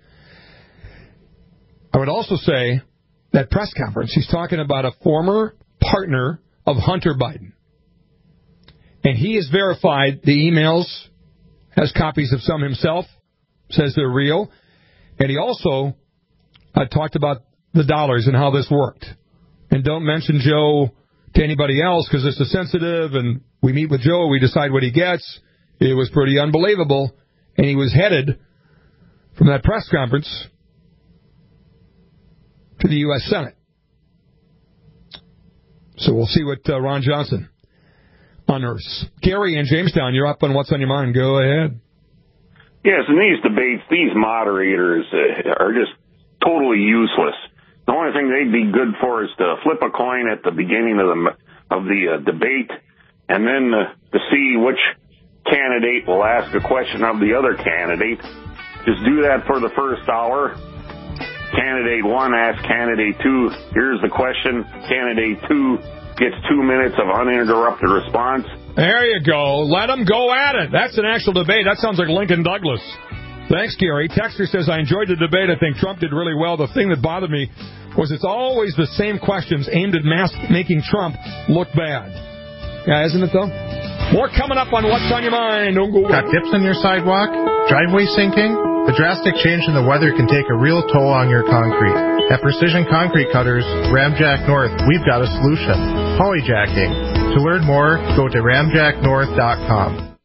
I would also say that press conference, he's talking about a former partner of Hunter Biden. And he has verified the emails, has copies of some himself, says they're real. And he also uh, talked about the dollars and how this worked. And don't mention Joe to anybody else because this is sensitive, and we meet with Joe, we decide what he gets. It was pretty unbelievable, and he was headed from that press conference to the U S Senate. So we'll see what uh, Ron Johnson unearths. Gary in Jamestown, you're up on What's on Your Mind. Go ahead. Yes, in these debates, these moderators uh, are just totally useless. The only thing they'd be good for is to flip a coin at the beginning of the of the uh, debate, and then uh, to see which candidate will ask a question of the other candidate. Just do that for the first hour. Candidate one asks candidate two, here's the question. Candidate two gets two minutes of uninterrupted response. There you go. Let them go at it. That's an actual debate. That sounds like Lincoln Douglas. Thanks, Gary. Texter says, I enjoyed the debate. I think Trump did really well. The thing that bothered me was it's always the same questions aimed at mass- making Trump look bad. Yeah, isn't it, though? More coming up on What's on Your Mind. Don't go away. Got dips on your sidewalk? Driveway sinking? The drastic change in the weather can take a real toll on your concrete. At Precision Concrete Cutters, Ramjack North, we've got a solution. Polyjacking. To learn more, go to ramjack north dot com.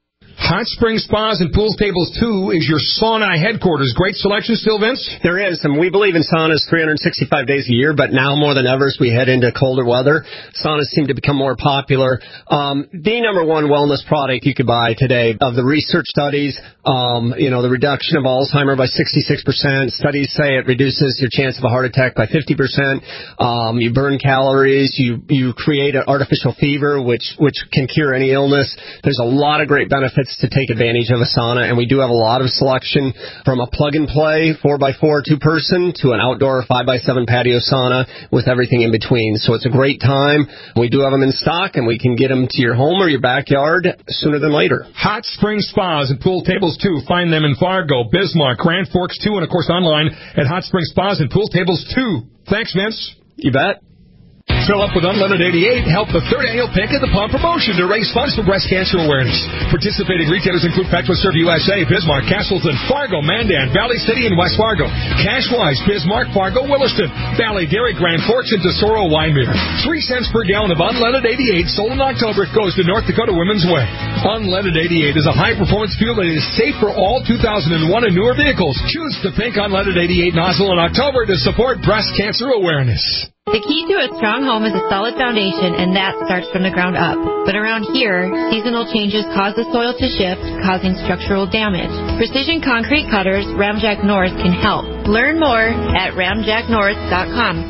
Hot Spring Spas and Pool Tables two is your sauna headquarters. Great selection still, Vince? There is, and we believe in saunas three hundred sixty-five days a year, but now more than ever as we head into colder weather, saunas seem to become more popular. Um, the number one wellness product you could buy today of the research studies, um, you know, the reduction of Alzheimer's by sixty-six percent. Studies say it reduces your chance of a heart attack by fifty percent. Um, you burn calories. You, you create an artificial fever, which, which can cure any illness. There's a lot of great benefits to take advantage of a sauna, and we do have a lot of selection from a plug-and-play four by four two-person to an outdoor five by seven patio sauna with everything in between. So it's a great time. We do have them in stock, and we can get them to your home or your backyard sooner than later. Hot Spring Spas and Pool Tables two. Find them in Fargo, Bismarck, Grand Forks two, and, of course, online at Hot Spring Spas and Pool Tables two. Thanks, Vince. You bet. Fill up with Unleaded eighty-eight. Help the third annual Pink of the Palm promotion to raise funds for breast cancer awareness. Participating retailers include PetServe U S A, Bismarck, Castleton, Fargo, Mandan, Valley City, and West Fargo. Cashwise, Bismarck, Fargo, Williston, Valley, Dairy, Grand Forks, and Tesoro, Wyndmere. Three cents per gallon of Unleaded eighty-eight sold in October goes to North Dakota Women's Way. Unleaded eighty-eight is a high-performance fuel that is safe for all two thousand one and newer vehicles. Choose the Pink Unleaded eighty-eight nozzle in October to support breast cancer awareness. The key to a strong home is a solid foundation, and that starts from the ground up. But around here, seasonal changes cause the soil to shift, causing structural damage. Precision Concrete Cutters, Ramjack North, can help. Learn more at ramjack north dot com.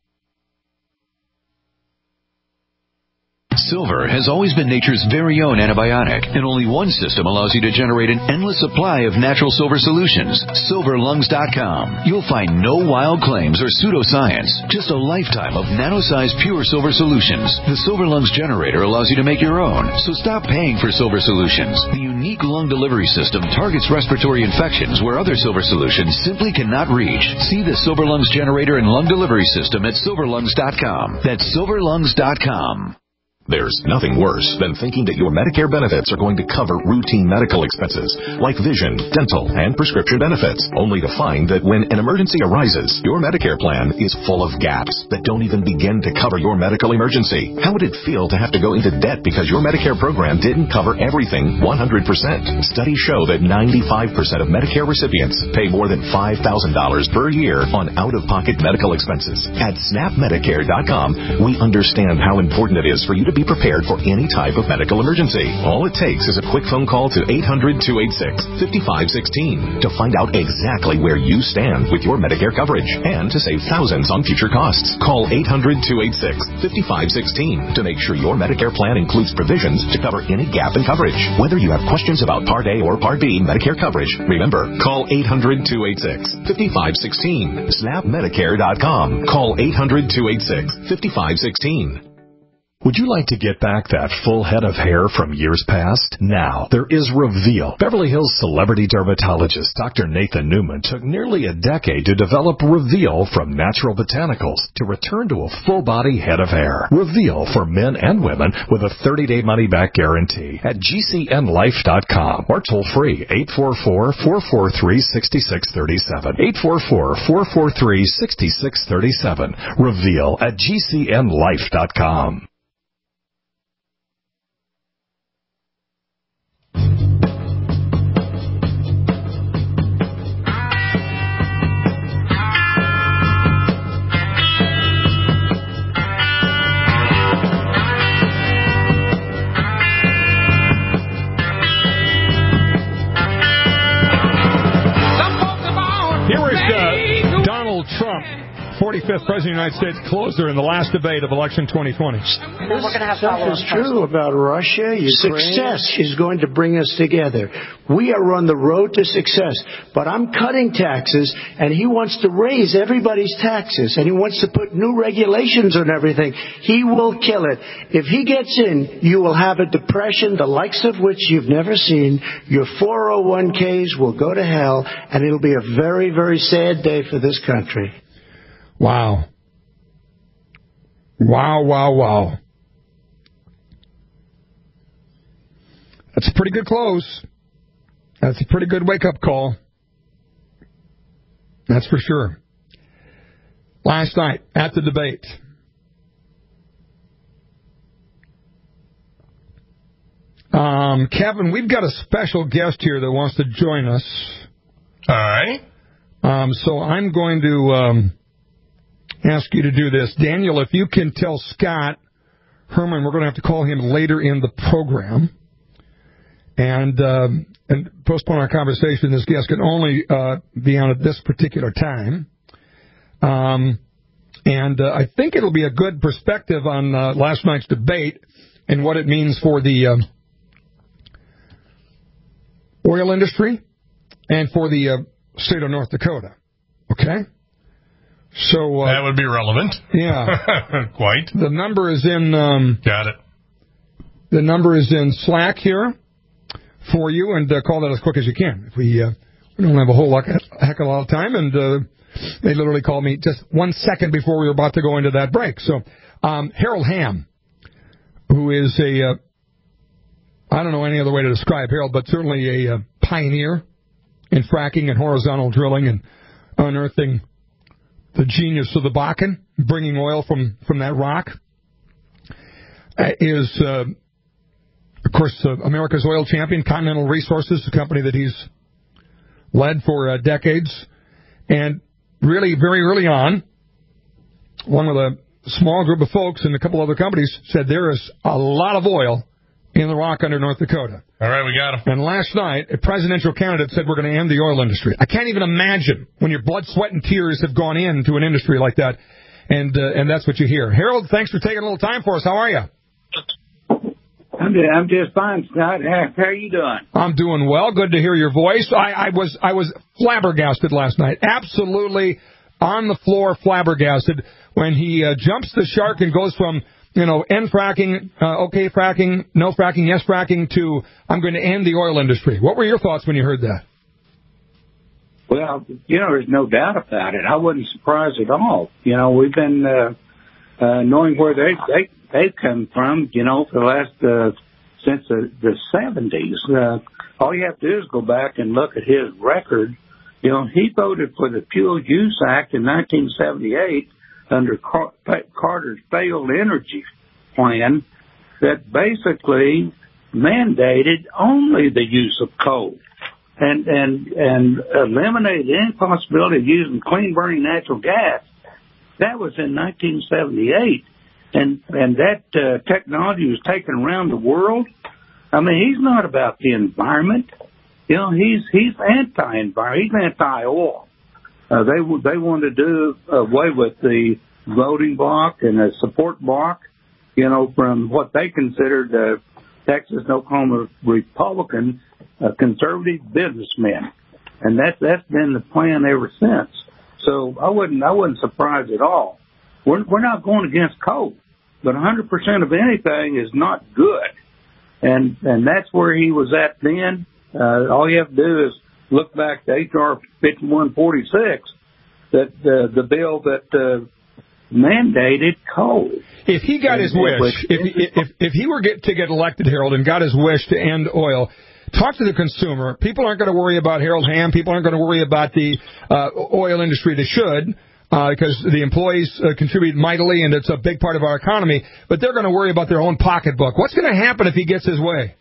Silver has always been nature's very own antibiotic, and only one system allows you to generate an endless supply of natural silver solutions. silver lungs dot com. You'll find no wild claims or pseudoscience, just a lifetime of nano-sized pure silver solutions. The Silver Lungs generator allows you to make your own, so stop paying for silver solutions. The unique lung delivery system targets respiratory infections where other silver solutions simply cannot reach. See the Silver Lungs generator and lung delivery system at silver lungs dot com. That's silver lungs dot com. There's nothing worse than thinking that your Medicare benefits are going to cover routine medical expenses like vision, dental, and prescription benefits, only to find that when an emergency arises, your Medicare plan is full of gaps that don't even begin to cover your medical emergency. How would it feel to have to go into debt because your Medicare program didn't cover everything one hundred percent? Studies show that ninety-five percent of Medicare recipients pay more than five thousand dollars per year on out-of-pocket medical expenses. At snap medicare dot com, we understand how important it is for you to be prepared for any type of medical emergency. All it takes is a quick phone call to eight hundred, two eight six, five five one six to find out exactly where you stand with your Medicare coverage and to save thousands on future costs. Call eight hundred, two eight six, five five one six to make sure your Medicare plan includes provisions to cover any gap in coverage. Whether you have questions about Part A or Part B Medicare coverage, remember, call eight hundred, two eight six, five five one six. snap medicare dot com. Call eight hundred, two eight six, five five one six. Would you like to get back that full head of hair from years past? Now, there is Reveal. Beverly Hills celebrity dermatologist Doctor Nathan Newman took nearly a decade to develop Reveal from natural botanicals to return to a full-body head of hair. Reveal for men and women with a thirty-day money-back guarantee at G C N life dot com or toll-free eight four four, four four three, six six three seven. eight four four, four four three, six six three seven. Reveal at G C N life dot com. Trump, forty-fifth President of the United States, closer in the last debate of election twenty twenty. And then we're going to have stuff is true about Russia. Ukraine. Success is going to bring us together. We are on the road to success. But I'm cutting taxes, and he wants to raise everybody's taxes, and he wants to put new regulations on everything. He will kill it. If he gets in, you will have a depression, the likes of which you've never seen. Your four oh one k's will go to hell, and it'll be a very, very sad day for this country. Wow. Wow, wow, wow. That's a pretty good close. That's a pretty good wake-up call. That's for sure. Last night, at the debate, Um, Kevin, we've got a special guest here that wants to join us. All right. Um, so I'm going to um, ask you to do this. Daniel, if you can tell Scott Herman, we're going to have to call him later in the program and um, and postpone our conversation. This guest can only uh, be on at this particular time. Um, and uh, I think it'll be a good perspective on uh, last night's debate and what it means for the uh, oil industry and for the uh, state of North Dakota. Okay? So uh, that would be relevant. Yeah. Quite. The number is in... Um, Got it. The number is in Slack here for you, and uh, call that as quick as you can. If we, uh, we don't have a whole lot, a heck of a lot of time, and uh, they literally called me just one second before we were about to go into that break. So um, Harold Hamm, who is a... Uh, I don't know any other way to describe Harold, but certainly a uh, pioneer in fracking and horizontal drilling and unearthing the genius of the Bakken, bringing oil from, from that rock, uh, is, uh, of course, uh, America's oil champion, Continental Resources, a company that he's led for uh, decades. And really, very early on, one of the small group of folks and a couple other companies said there is a lot of oil in the rock under North Dakota. All right, we got him. And last night, a presidential candidate said we're going to end the oil industry. I can't even imagine when your blood, sweat, and tears have gone into an industry like that, and uh, and that's what you hear. Harold, thanks for taking a little time for us. How are you? I'm just, I'm just fine, Scott. How are you doing? I'm doing well. Good to hear your voice. I, I was I was flabbergasted last night. Absolutely on the floor, flabbergasted when he uh, jumps the shark and goes from, you know, end fracking, uh, okay fracking, no fracking, yes fracking, to I'm going to end the oil industry. What were your thoughts when you heard that? Well, you know, there's no doubt about it. I wasn't surprised at all. You know, we've been uh, uh, knowing where they they they've come from, you know, for the last uh, since the, the seventies. Uh, all you have to do is go back and look at his record. You know, he voted for the Fuel Use Act in nineteen seventy-eight. Under Car- Carter's failed energy plan that basically mandated only the use of coal and and and eliminated any possibility of using clean burning natural gas. That was in nineteen seventy-eight, and and that uh, technology was taken around the world. I mean, he's not about the environment. You know, he's he's anti-environment. He's anti-oil. Uh, they they wanted to do away with the voting bloc and the support bloc, you know, from what they considered uh, Texas and Oklahoma Republican uh, conservative businessmen, and that that's been the plan ever since. So I wouldn't I wasn't surprised at all. We're we're not going against coal, but one hundred percent of anything is not good, and and that's where he was at then. Uh, all you have to do is look back to H R fifty-one forty-six, that uh, the bill that uh, mandated coal. If he got his wish, if if if he were get, to get elected, Harold, and got his wish to end oil, talk to the consumer. People aren't going to worry about Harold Hamm. People aren't going to worry about the uh, oil industry. They should, uh, because the employees uh, contribute mightily, and it's a big part of our economy. But they're going to worry about their own pocketbook. What's going to happen if he gets his way?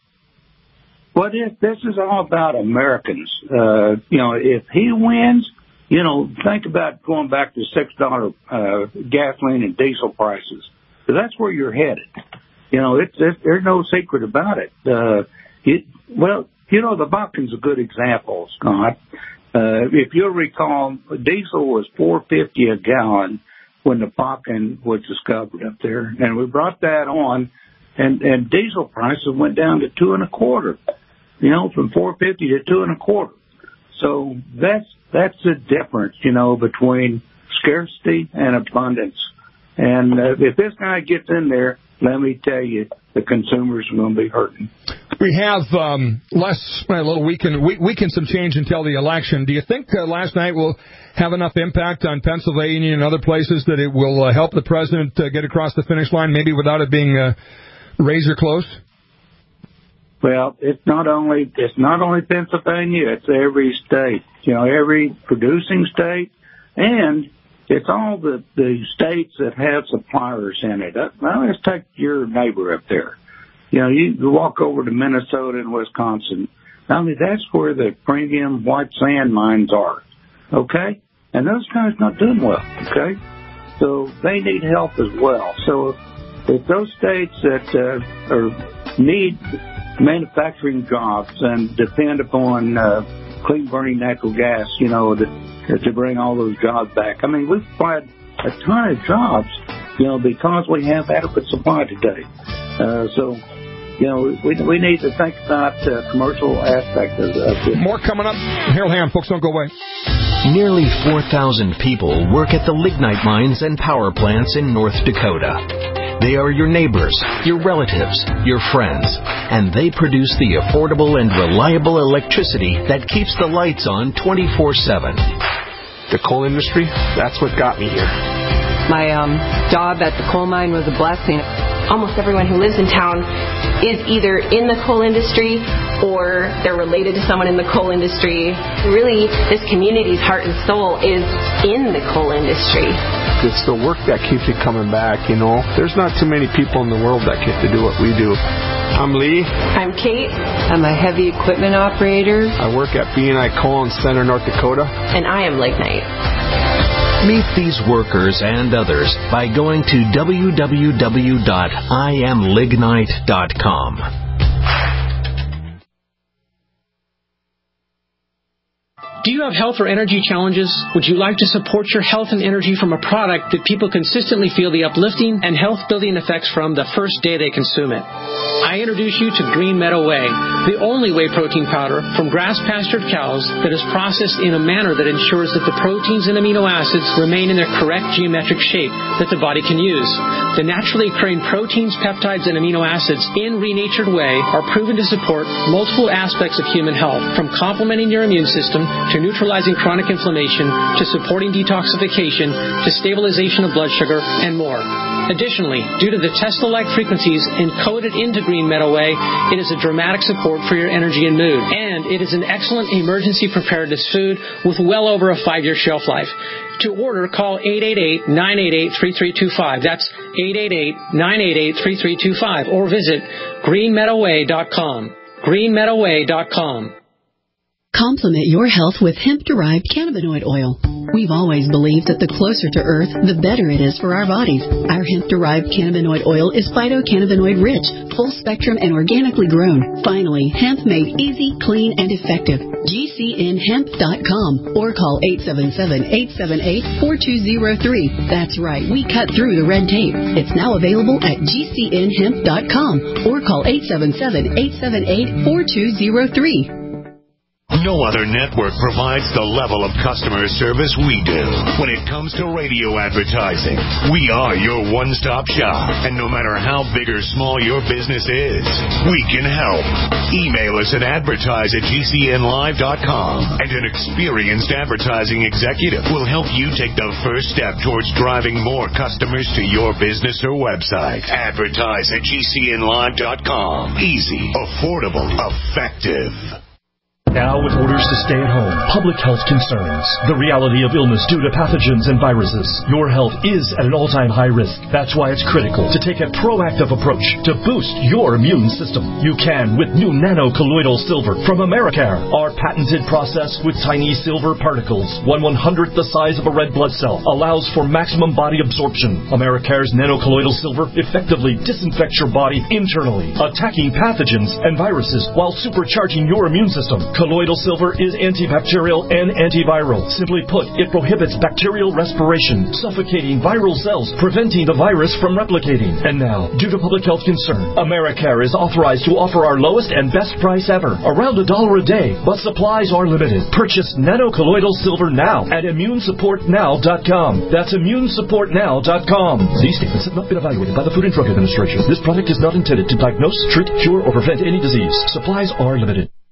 Well, this, this is all about Americans. Uh, you know, if he wins, you know, think about going back to six dollar uh, gasoline and diesel prices. So that's where you're headed. You know, it's, it's there's no secret about it. Uh, it. Well, you know, the Bakken's a good example, Scott. Uh, if you'll recall, diesel was four fifty a gallon when the Bakken was discovered up there, and we brought that on, and and diesel prices went down to two and a quarter. You know, from four fifty to two and a quarter. So that's that's the difference, you know, between scarcity and abundance. And uh, if this guy gets in there, let me tell you, the consumers are going to be hurting. We have um, less, a little week and, week, week and some change until the election. Do you think uh, last night will have enough impact on Pennsylvania and other places that it will uh, help the president uh, get across the finish line, maybe without it being uh, razor close? Well, it's not only it's not only Pennsylvania, it's every state, you know, every producing state, and it's all the, the states that have suppliers in it. Well, let's take your neighbor up there. You know, you walk over to Minnesota and Wisconsin. I mean, that's where the premium white sand mines are, okay? And those guys not doing well, okay? So they need help as well. So if, if those states that uh, are, need manufacturing jobs and depend upon uh, clean-burning natural gas, you know, to, to bring all those jobs back. I mean, we've provided a ton of jobs, you know, because we have adequate supply today. Uh, so... You know, we we need to think about the uh, commercial aspect of this. More coming up. Harold Hamm, folks, don't go away. Nearly four thousand people work at the lignite mines and power plants in North Dakota. They are your neighbors, your relatives, your friends, and they produce the affordable and reliable electricity that keeps the lights on twenty-four seven. The coal industry, that's what got me here. My um, job at the coal mine was a blessing. Almost everyone who lives in town is either in the coal industry or they're related to someone in the coal industry. Really, this community's heart and soul is in the coal industry. It's the work that keeps you coming back, you know. There's not too many people in the world that get to do what we do. I'm Lee. I'm Kate. I'm a heavy equipment operator. I work at B and I Coal in Center, North Dakota. And I am Lignite. Meet these workers and others by going to w w w dot i am lignite dot com. Do you have health or energy challenges? Would you like to support your health and energy from a product that people consistently feel the uplifting and health-building effects from the first day they consume it? I introduce you to Green Meadow Whey, the only whey protein powder from grass-pastured cows that is processed in a manner that ensures that the proteins and amino acids remain in their correct geometric shape that the body can use. The naturally occurring proteins, peptides, and amino acids in renatured whey are proven to support multiple aspects of human health, from complementing your immune system to neutralizing chronic inflammation, to supporting detoxification, to stabilization of blood sugar, and more. Additionally, due to the Tesla-like frequencies encoded into Green Meadow Whey, it is a dramatic support for your energy and mood. And it is an excellent emergency preparedness food with well over a five-year shelf life. To order, call eight eight eight, nine eight eight, three three two five. That's eight eight eight, nine eight eight, three three two five. Or visit green meadow way dot com. green meadow way dot com. Complement your health with hemp-derived cannabinoid oil. We've always believed that the closer to Earth, the better it is for our bodies. Our hemp-derived cannabinoid oil is phytocannabinoid-rich, full-spectrum, and organically grown. Finally, hemp made easy, clean, and effective. G C N hemp dot com or call eight seven seven, eight seven eight, four two zero three. That's right, we cut through the red tape. It's now available at G C N hemp dot com or call eight seven seven, eight seven eight, four two zero three. No other network provides the level of customer service we do. When it comes to radio advertising, we are your one-stop shop. And no matter how big or small your business is, we can help. Email us at advertise at G C N live dot com, and an experienced advertising executive will help you take the first step towards driving more customers to your business or website. Advertise at G C N live dot com. Easy, affordable, effective. Now, with orders to stay at home, public health concerns, the reality of illness due to pathogens and viruses, your health is at an all-time high risk. That's why it's critical to take a proactive approach to boost your immune system. You can with new nano-colloidal silver from Americare. Our patented process with tiny silver particles, one one-hundredth the size of a red blood cell, allows for maximum body absorption. Americare's nano-colloidal silver effectively disinfects your body internally, attacking pathogens and viruses while supercharging your immune system. Colloidal silver is antibacterial and antiviral. Simply put, it prohibits bacterial respiration, suffocating viral cells, preventing the virus from replicating. And now, due to public health concern, Americare is authorized to offer our lowest and best price ever, around a dollar a day, but supplies are limited. Purchase nano-colloidal silver now at immune support now dot com. That's immune support now dot com. These statements have not been evaluated by the Food and Drug Administration. This product is not intended to diagnose, treat, cure, or prevent any disease. Supplies are limited.